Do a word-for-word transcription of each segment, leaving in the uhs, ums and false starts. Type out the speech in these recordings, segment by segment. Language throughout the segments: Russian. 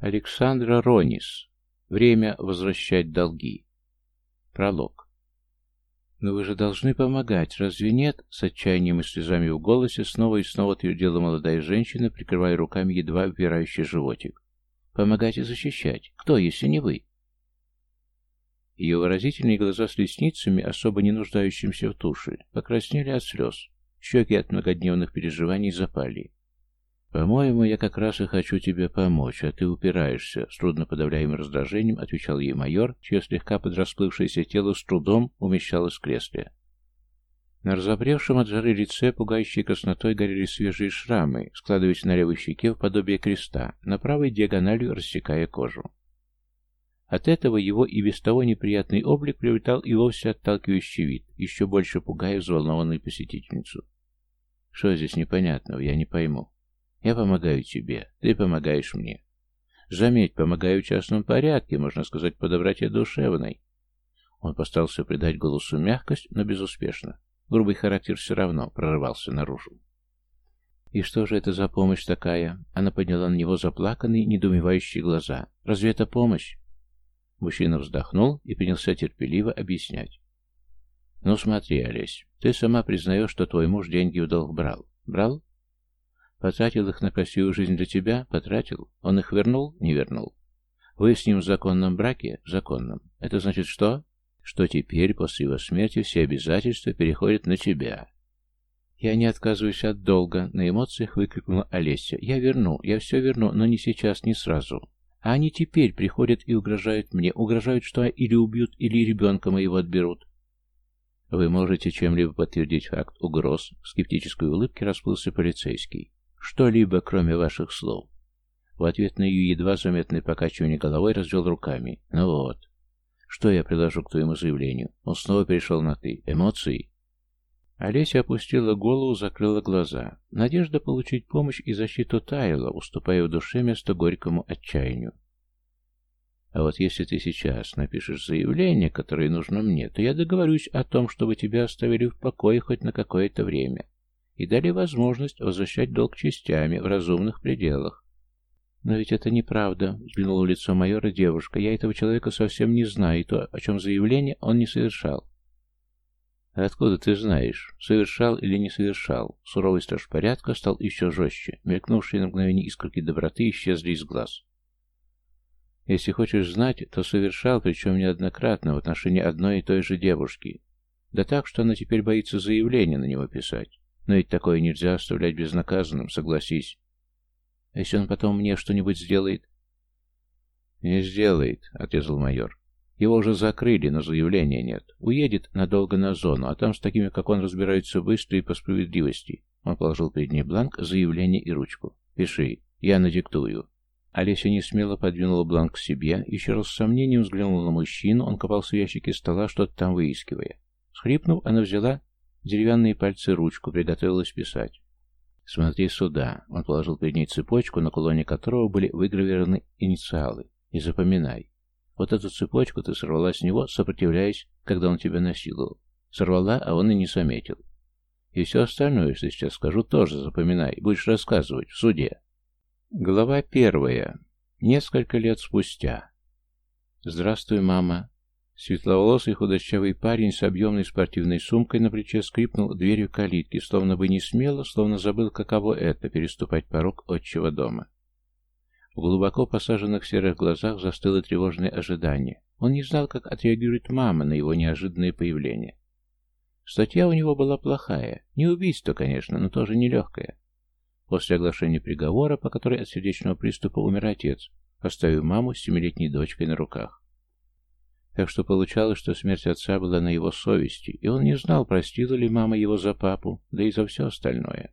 Александра Ронис. Время возвращать долги. Пролог. «Но вы же должны помогать, разве нет?» С отчаянием и слезами в голосе снова и снова твердила молодая женщина, прикрывая руками едва выпирающий животик. «Помогать и защищать. Кто, если не вы?» Ее выразительные глаза с ресницами, особо не нуждающимся в туши, покраснели от слез. Щеки от многодневных переживаний запали. «По-моему, я как раз и хочу тебе помочь, а ты упираешься», — с трудно подавляемым раздражением отвечал ей майор, чье слегка подрасплывшееся тело с трудом умещалось в кресле. На разобревшем от жары лице, пугающей краснотой, горели свежие шрамы, складываясь на левой щеке в подобие креста, на правой диагональю рассекая кожу. От этого его и без того неприятный облик приобретал и вовсе отталкивающий вид, еще больше пугая взволнованную посетительницу. «Что здесь непонятного, я не пойму. Я помогаю тебе, ты помогаешь мне. Заметь, помогаю в частном порядке, можно сказать, по доброте душевной». Он постарался придать голосу мягкость, но безуспешно. Грубый характер все равно прорывался наружу. «И что же это за помощь такая?» Она подняла на него заплаканные, недоумевающие глаза. «Разве это помощь?» Мужчина вздохнул и принялся терпеливо объяснять. «Ну смотри, Олесь, ты сама признаешь, что твой муж деньги в долг брал. Брал? Потратил их на красивую жизнь для тебя? Потратил. Он их вернул? Не вернул. Вы с ним в законном браке? В законном. Это значит что? Что теперь, после его смерти, все обязательства переходят на тебя». «Я не отказываюсь от долга», — на эмоциях выкрикнула Олеся. «Я верну, я все верну, но не сейчас, не сразу. А они теперь приходят и угрожают мне, угрожают, что или убьют, или ребенка моего отберут». «Вы можете чем-либо подтвердить факт угроз?» В скептической улыбке расплылся полицейский. «Что-либо, кроме ваших слов?» В ответ на ее едва заметное покачивание головой развел руками. «Ну вот. Что я приложу к твоему заявлению?» Он снова перешел на «ты». «Эмоции?» Олеся опустила голову, закрыла глаза. Надежда получить помощь и защиту таяла, уступая в душе место горькому отчаянию. «А вот если ты сейчас напишешь заявление, которое нужно мне, то я договорюсь о том, чтобы тебя оставили в покое хоть на какое-то время и дали возможность возвращать долг частями в разумных пределах». «Но ведь это неправда», — взглянула в лицо майора девушка. «Я этого человека совсем не знаю, и то, о чем заявление, он не совершал». «Откуда ты знаешь, совершал или не совершал?» Суровый страж порядка стал еще жестче. Мелькнувшие на мгновение искорки доброты исчезли из глаз. «Если хочешь знать, то совершал, причем неоднократно, в отношении одной и той же девушки. Да так, что она теперь боится заявление на него писать. Но ведь такое нельзя оставлять безнаказанным, согласись. А если он потом мне что-нибудь сделает?» «Не сделает», — отрезал майор. «Его уже закрыли, но заявления нет. Уедет надолго на зону, а там с такими, как он, разбираются быстро и по справедливости». Он положил перед ней бланк, заявление и ручку. «Пиши, я надиктую». Олеся несмело подвинула бланк к себе, еще раз с сомнением взглянула на мужчину, он копался в ящике стола, что-то там выискивая. Схлипнув, она взяла деревянные пальцы ручку, приготовилась писать. «Смотри сюда». Он положил перед ней цепочку, на кулоне которого были выгравированы инициалы. «И запоминай. Вот эту цепочку ты сорвала с него, сопротивляясь, когда он тебя насиловал. Сорвала, а он и не заметил. И все остальное, что сейчас скажу, тоже запоминай. Будешь рассказывать в суде». Глава первая. Несколько лет спустя. «Здравствуй, мама». Светловолосый худощавый парень с объемной спортивной сумкой на плече скрипнул дверью калитки, словно бы не смело, словно забыл, каково это — переступать порог отчего дома. В глубоко посаженных серых глазах застыло тревожное ожидание. Он не знал, как отреагирует мама на его неожиданное появление. Статья у него была плохая. Не убийство, конечно, но тоже нелегкая. После оглашения приговора, по которой от сердечного приступа умер отец, оставив маму с семилетней дочкой на руках. Так что получалось, что смерть отца была на его совести, и он не знал, простила ли мама его за папу, да и за все остальное.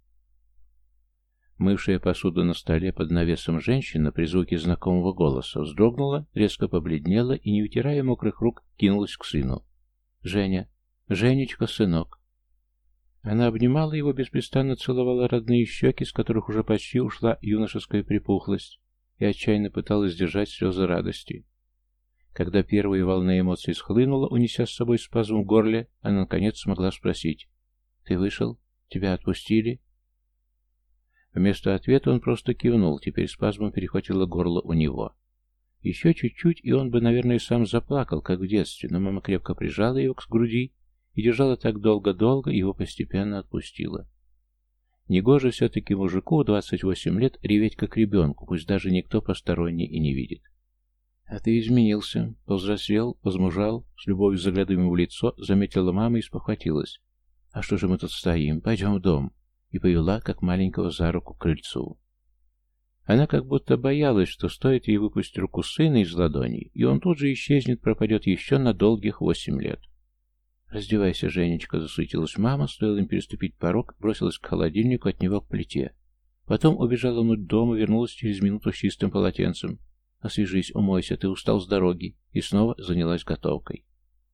Мывшая посуду на столе под навесом женщина при звуке знакомого голоса вздрогнула, резко побледнела и, не утирая мокрых рук, кинулась к сыну. «Женя! Женечка, сынок!» Она обнимала его, беспрестанно целовала родные щеки, с которых уже почти ушла юношеская припухлость, и отчаянно пыталась сдержать слезы радости. Когда первая волна эмоций схлынула, унеся с собой спазм в горле, она наконец смогла спросить: «Ты вышел? Тебя отпустили?» Вместо ответа он просто кивнул, теперь спазмом перехватило горло у него. Еще чуть-чуть, и он бы, наверное, сам заплакал, как в детстве, но мама крепко прижала его к груди и держала так долго-долго, и его постепенно отпустила. Негоже все-таки мужику в двадцать восемь лет реветь как ребенку, пусть даже никто посторонний и не видит. «А ты изменился, повзрослел, возмужал», с любовью заглядывая ему в лицо, заметила мама и спохватилась. «А что же мы тут стоим? Пойдем в дом», и повела, как маленького, за руку к крыльцу. Она как будто боялась, что стоит ей выпустить руку сына из ладоней, и он тут же исчезнет, пропадет еще на долгих восемь лет. «Раздевайся, Женечка», — засуетилась мама, стоило им переступить порог, бросилась к холодильнику, от него к плите. Потом убежала внутрь дома, вернулась через минуту с чистым полотенцем. «Освежись, умойся, ты устал с дороги», и снова занялась готовкой.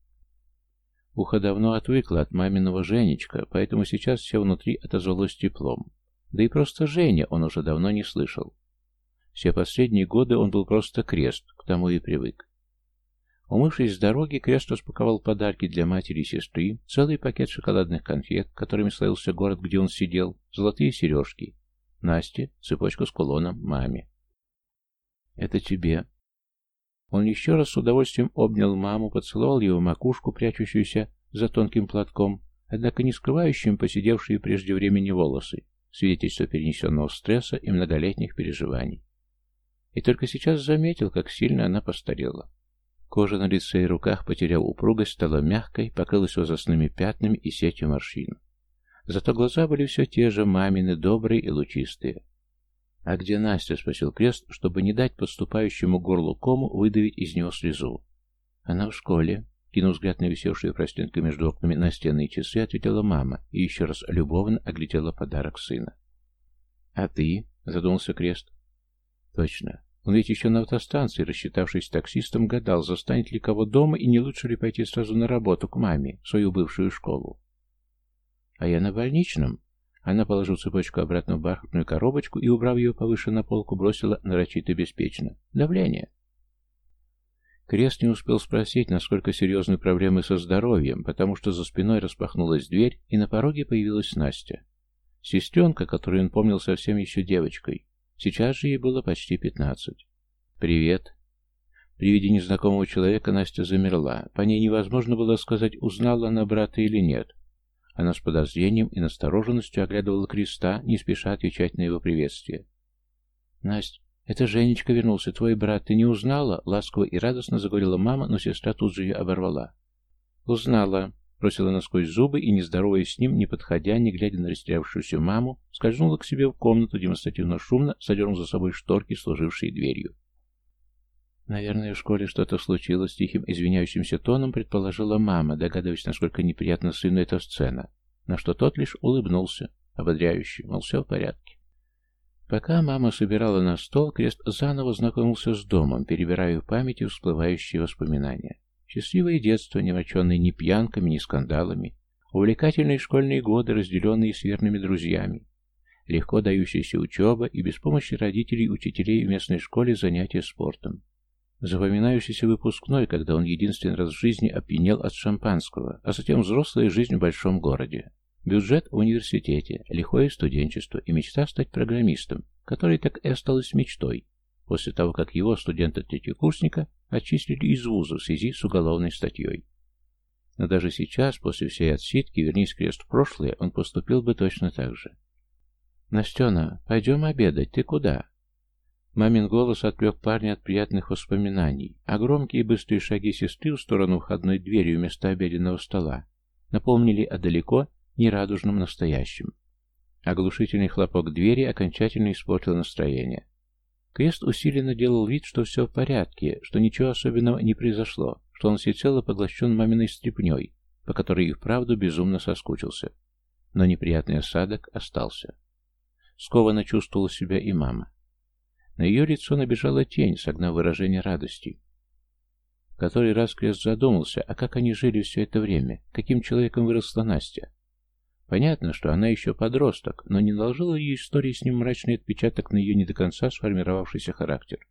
Ухо давно отвыкло от маминого Женечка, поэтому сейчас все внутри отозвалось теплом. Да и просто Женя он уже давно не слышал. Все последние годы он был просто Крест, к тому и привык. Умывшись с дороги, Крест распаковал подарки для матери и сестры, целый пакет шоколадных конфет, которыми славился город, где он сидел, золотые сережки. Насте цепочку с кулоном маме. «Это тебе». Он еще раз с удовольствием обнял маму, поцеловал его макушку, прячущуюся за тонким платком, однако не скрывающим посидевшие прежде времени волосы, свидетельство перенесенного стресса и многолетних переживаний. И только сейчас заметил, как сильно она постарела. Кожа на лице и руках, потеряв упругость, стала мягкой, покрылась возрастными пятнами и сетью морщин. Зато глаза были все те же, мамины, добрые и лучистые. «А где Настя?» — спросил Крест, чтобы не дать подступающему горлу кому выдавить из него слезу. «Она в школе», — кинув взгляд на висевшие простенкой между окнами настенные часы, ответила мама и еще раз любовно оглядела подарок сына. «А ты?» — задумался Крест. «Точно. Он ведь еще на автостанции, рассчитавшись с таксистом, гадал, застанет ли кого дома и не лучше ли пойти сразу на работу к маме, в свою бывшую школу. А я на больничном». Она положила цепочку обратно в бархатную коробочку и, убрав ее повыше на полку, бросила нарочито беспечно. «Давление». Крест не успел спросить, насколько серьезны проблемы со здоровьем, потому что за спиной распахнулась дверь, и на пороге появилась Настя. Сестренка, которую он помнил совсем еще девочкой. Сейчас же ей было почти пятнадцать. «Привет». При виде незнакомого человека Настя замерла. По ней невозможно было сказать, узнала она брата или нет. Она с подозрением и настороженностью оглядывала Креста, не спеша отвечать на его приветствие. «Насть, это Женечка вернулся, твой брат. Ты не узнала?» — ласково и радостно заговорила мама, но сестра тут же ее оборвала. «Узнала», — бросила она сквозь зубы и, не здороваясь с ним, не подходя, не глядя на растерявшуюся маму, скользнула к себе в комнату, демонстративно шумно задернув за собой шторки, служившие дверью. «Наверное, в школе что-то случилось», — тихим извиняющимся тоном предположила мама, догадываясь, насколько неприятна сыну эта сцена, на что тот лишь улыбнулся, ободряюще, мол, все в порядке. Пока мама собирала на стол, Крест заново знакомился с домом, перебирая в памяти всплывающие воспоминания. Счастливое детство, не мраченное ни пьянками, ни скандалами, увлекательные школьные годы, разделенные с верными друзьями, легко дающаяся учеба и без помощи родителей и учителей в местной школе занятия спортом. Запоминающийся выпускной, когда он единственный раз в жизни опьянел от шампанского, а затем взрослая жизнь в большом городе. Бюджет в университете, лихое студенчество и мечта стать программистом, которая так и осталась мечтой, после того, как его, студента-третьекурсника, отчислили из вуза в связи с уголовной статьей. Но даже сейчас, после всей отсидки, вернись Крест в прошлое, он поступил бы точно так же. «Настена, пойдем обедать, ты куда?» Мамин голос отвлек парня от приятных воспоминаний, а громкие и быстрые шаги сестры в сторону входной двери вместо обеденного стола напомнили о далеко нерадужном настоящем. Оглушительный хлопок двери окончательно испортил настроение. Крест усиленно делал вид, что все в порядке, что ничего особенного не произошло, что он всецело поглощен маминой стряпней, по которой и вправду безумно соскучился. Но неприятный осадок остался. Скованно чувствовала себя и мама. На ее лицо набежала тень, согнав выражение радости. В который раз Крест задумался, а как они жили все это время, каким человеком выросла Настя. Понятно, что она еще подросток, но не наложила ее история с ним мрачный отпечаток на ее не до конца сформировавшийся характер.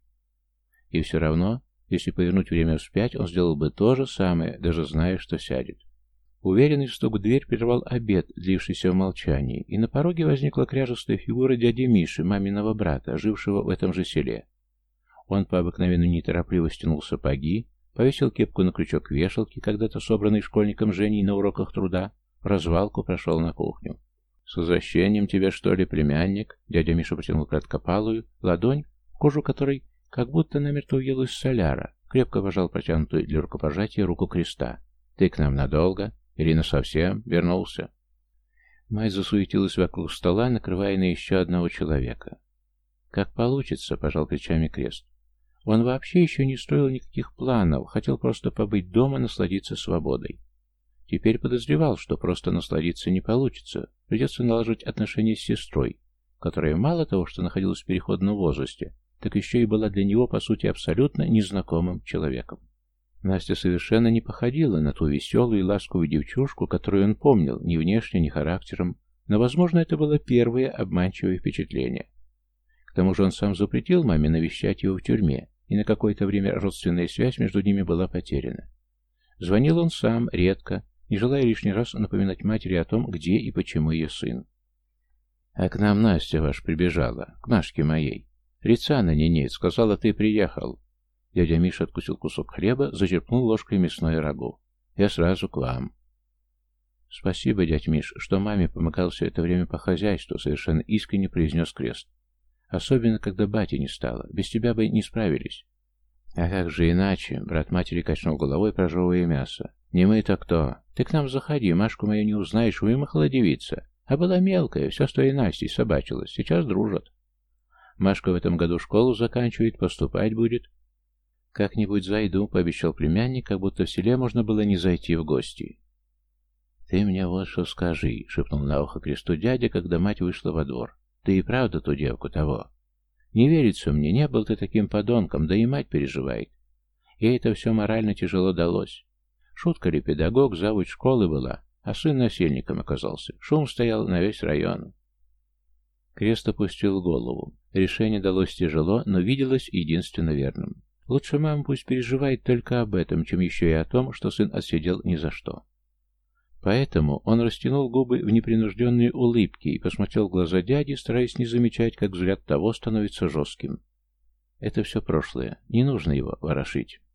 И все равно, если повернуть время вспять, он сделал бы то же самое, даже зная, что сядет. Уверенный стук в дверь прервал обед, длившийся в молчании, и на пороге возникла кряжестая фигура дяди Миши, маминого брата, жившего в этом же селе. Он по обыкновению неторопливо стянул сапоги, повесил кепку на крючок вешалки, когда-то собранный школьником Женей на уроках труда, в развалку прошел на кухню. «С возвращением тебя, что ли, племянник?» Дядя Миша протянул краткопалую ладонь, кожу которой как будто намертво въелась соляра, крепко пожал протянутую для рукопожатия руку Креста. «Ты к нам надолго? Или насовсем вернулся?» Мать засуетилась вокруг стола, накрывая на еще одного человека. «Как получится», — пожал плечами Крест. Он вообще еще не строил никаких планов, хотел просто побыть дома, насладиться свободой. Теперь подозревал, что просто насладиться не получится, придется наложить отношения с сестрой, которая мало того, что находилась в переходном возрасте, так еще и была для него, по сути, абсолютно незнакомым человеком. Настя совершенно не походила на ту веселую и ласковую девчушку, которую он помнил, ни внешне, ни характером, но, возможно, это было первое обманчивое впечатление. К тому же он сам запретил маме навещать его в тюрьме, и на какое-то время родственная связь между ними была потеряна. Звонил он сам, редко, не желая лишний раз напоминать матери о том, где и почему ее сын. «А к нам Настя ваш прибежала, к Машке моей. Лица на ней нет, сказала, ты приехал». Дядя Миша откусил кусок хлеба, зачерпнул ложкой мясное рагу. «Я сразу к вам». «Спасибо, дядь Миш, что маме помогал все это время по хозяйству», — совершенно искренне произнес Крест. «Особенно, когда бати не стало. Без тебя бы не справились». «А как же иначе?» — брат матери качнул головой, прожевывая мясо. «Не мы-то кто? Ты к нам заходи, Машку мою не узнаешь, вымахала девица. А была мелкая, все с твоей Настей собачилась. Сейчас дружат. Машка в этом году школу заканчивает, поступать будет». «Как-нибудь зайду», — пообещал племянник, как будто в селе можно было не зайти в гости. «Ты мне вот что скажи», — шепнул на ухо Кресту дядя, когда мать вышла во двор. «Ты и правда ту девку того? Не верится мне, не был ты таким подонком, да и мать переживает. Ей это все морально тяжело далось. Шутка ли, педагог, завуч школы была, а сын насильником оказался. Шум стоял на весь район». Крест опустил голову. Решение далось тяжело, но виделось единственно верным. Лучше мама пусть переживает только об этом, чем еще и о том, что сын отсидел ни за что. Поэтому он растянул губы в непринужденные улыбки и посмотрел в глаза дяди, стараясь не замечать, как взгляд того становится жестким. Это все прошлое, не нужно его ворошить.